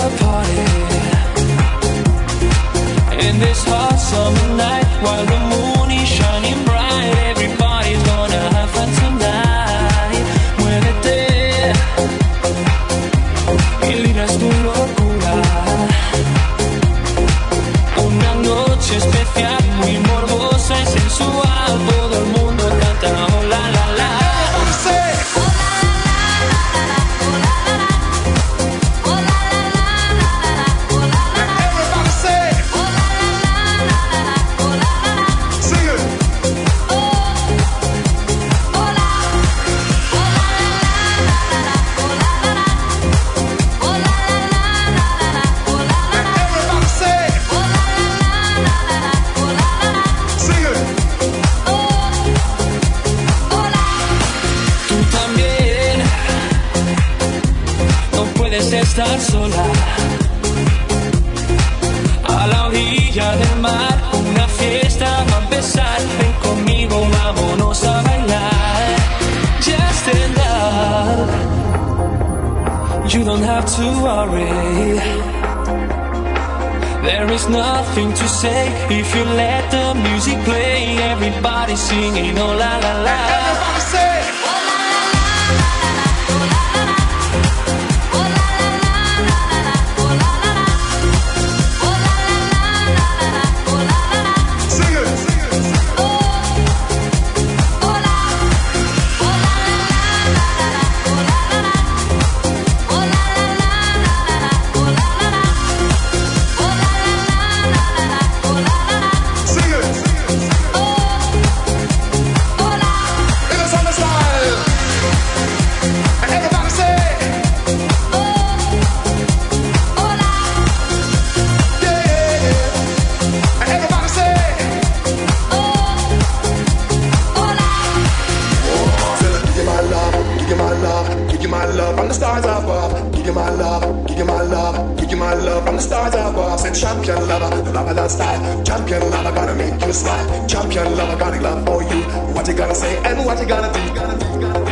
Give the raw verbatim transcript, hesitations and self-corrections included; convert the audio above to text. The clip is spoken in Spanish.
a party in this hot summer night while the moon is shining bright. Everybody's gonna have fun tonight. Muévete y libras tu locura. Una noche especial, muy morbosa y sensual. Todo el mundo canta oh la la la. Estar sola a la orilla del mar, una fiesta va a empezar. Ven conmigo, vámonos a bailar. Just stand up, you don't have to worry. There is nothing to say if you let the music play. Everybody singing oh la la la. Everybody say champion lover, the lover that style. Champion lover gonna make you smile. Champion lover gonna love for you. What you gonna say and what you gonna do?